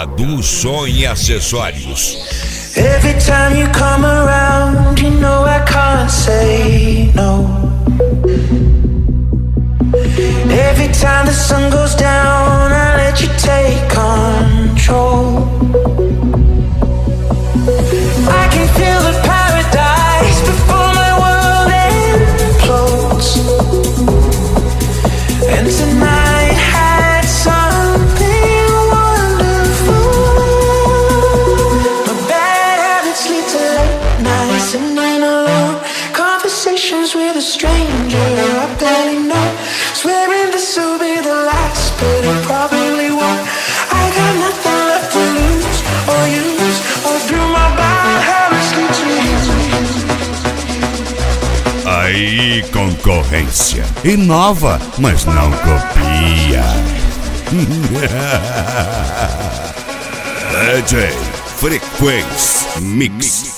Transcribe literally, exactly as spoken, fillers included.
Cadu Som e Acessórios. Every time you come around, you know I can't say no. Every time the sun goes down, I let you take control. I can feel the paradise before my world implodes. And tonight had something wonderful. My bad habits lead to late nights and night alone. Conversations with a stranger I barely know. Swearing this will be the last, but it probably won't. I got nothing left to lose or use. All through my bad habits lead to you. Aí, concorrência. Inova, mas não copia. D J Frequência Mix.